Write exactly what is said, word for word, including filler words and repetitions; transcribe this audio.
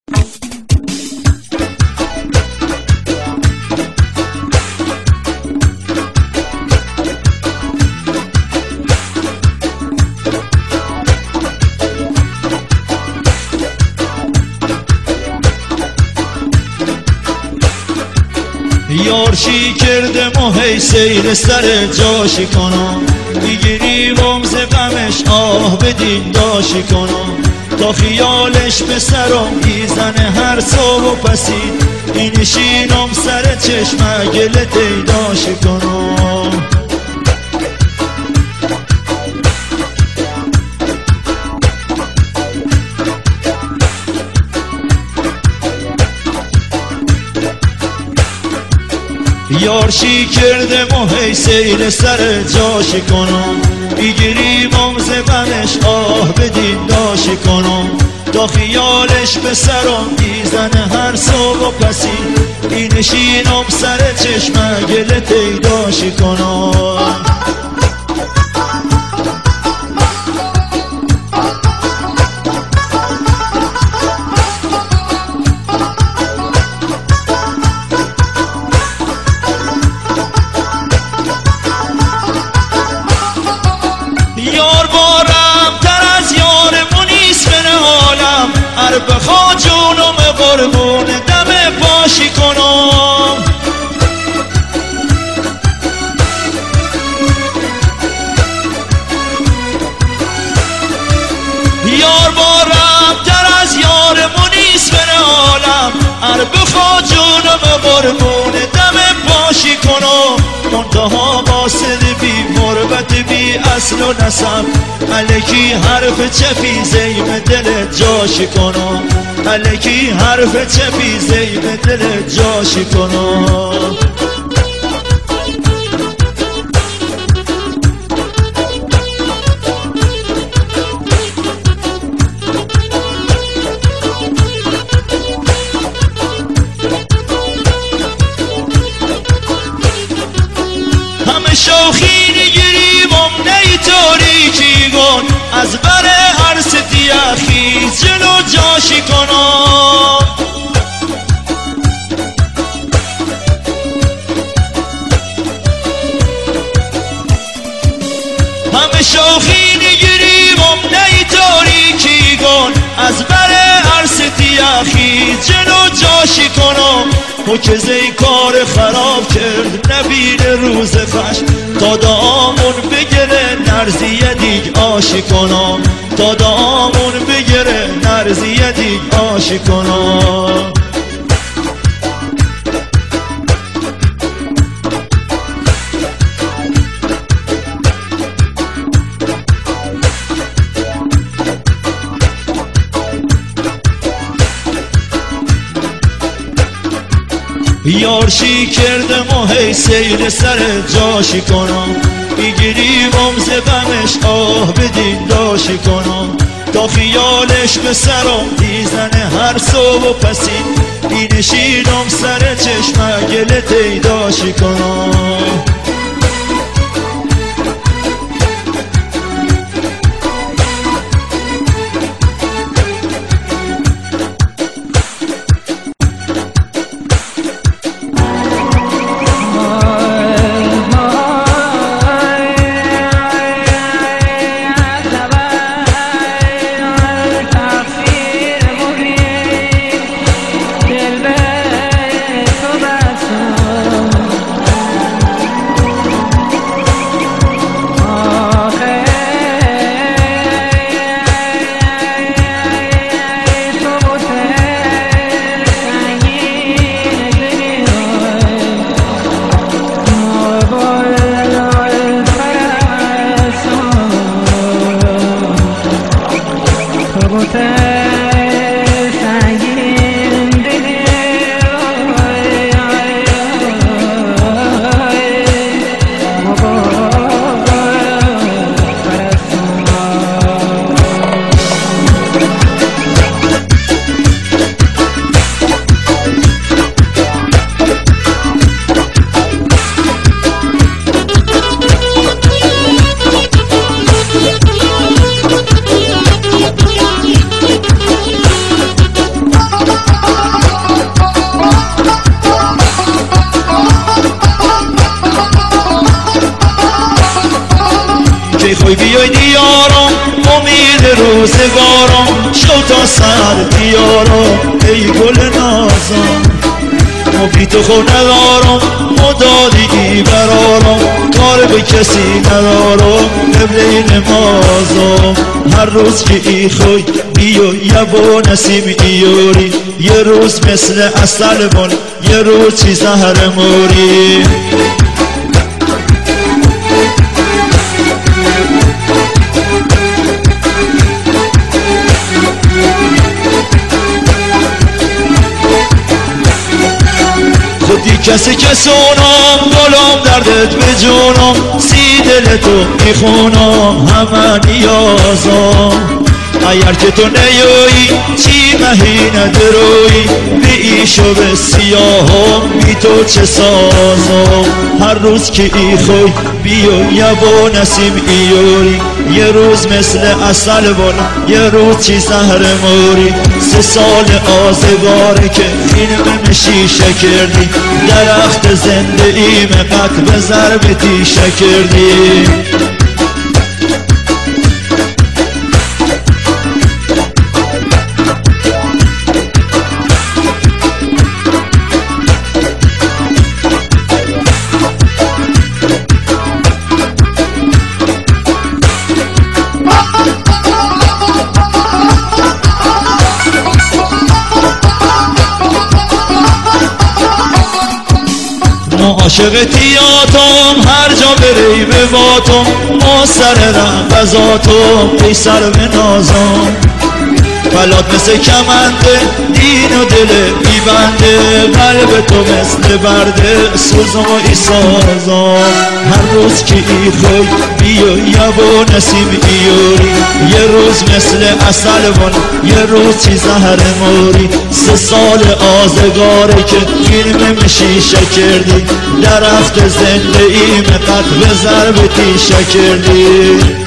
یارشی کرده ماهی سیر سر جاشی کنم میگیری وامز غمش آه بدین داشی کنم تا خیالش به سرم میزنه هر صبح و پسید اینشینم سر چشم گله دیداشی کنم یارشی کرده ماهی سیر سر جاشی کنم میگیری وامز غمش آه بدین داشی کنم تا خیالش به سرم میزنه هر صبح و پسید اینشینم سر چشم گله دیداشی کنم یار بارم تر از یار منیس من حالم هر بخوا جونم قربون دم پاشی کنم یار بارم تر از یار منیس من حالم هر بخوا جونم قربون دم پاشی کنم منتها باصد بی مربت بی اصل و نسب الکی حرف چپی زیم دل جاشی کنم الکی حرف چپی زیم دل جاشی کنم همه شوخی نگیریم ام نی تاریکی گون از بر عرص دیخی جلو جاشی کنم همه شوخی نگیریم ام نی تاریکی گون از بر عرص دیخی جلو جاشی کنم مکزه کار خراب کرد نبین روز خشم تا دامون بگره نرزیه دیگ آشی کنم تا دامون بگره نرزیه دیگ آشی کنم یارشی کرده ماهی سیر سر جاشی کنم میگیری وامز غمش آه بدین داشی کنم تا خیالش به سرم میزنه هر صبح و پسید اینشینم سر چشم گله دیداشی کنم یارم امید روزگارم شو تا سر بیارم ای گل نازم ما بی تو خود ندارم مدادی برارم کار به کسی ندارم قبله نمازم هر روز که ای خوی بیو یبو نسیم ایوری یه روز مثل اصل بون یه روز چی زهر موری خودی کسی که سونم گلم دردت به جونم سی دل تو میخونم همه نیازم اگر که تو نیایی چی مهی ندروی بی ایشو به سیاهم بی تو چه سازم هر روز که ای خوی بیو یبو نسیم ایوری یه روز مثل اصل بون یه روز چی زهر موری سه سال آزگاره که فیلم شیشه کردی درخت زنده ایم قط به ضرب تیشه کردی عاشق تیاتم هر جا بری به باتم ما سر رنبزاتم ای سر به نازم فلات مثل کمنده دین و دل بیبنده قلب تو مثل برده سوزم و ای سازم هر روز که ای خوی بیو یبو نسیم ایوری یه روز مثل اصل بون یه روز چی زهر موری سه سال آزگاره که فیلم شیشه کردی درخت زنده ایم قد به ضرب تیشه کردی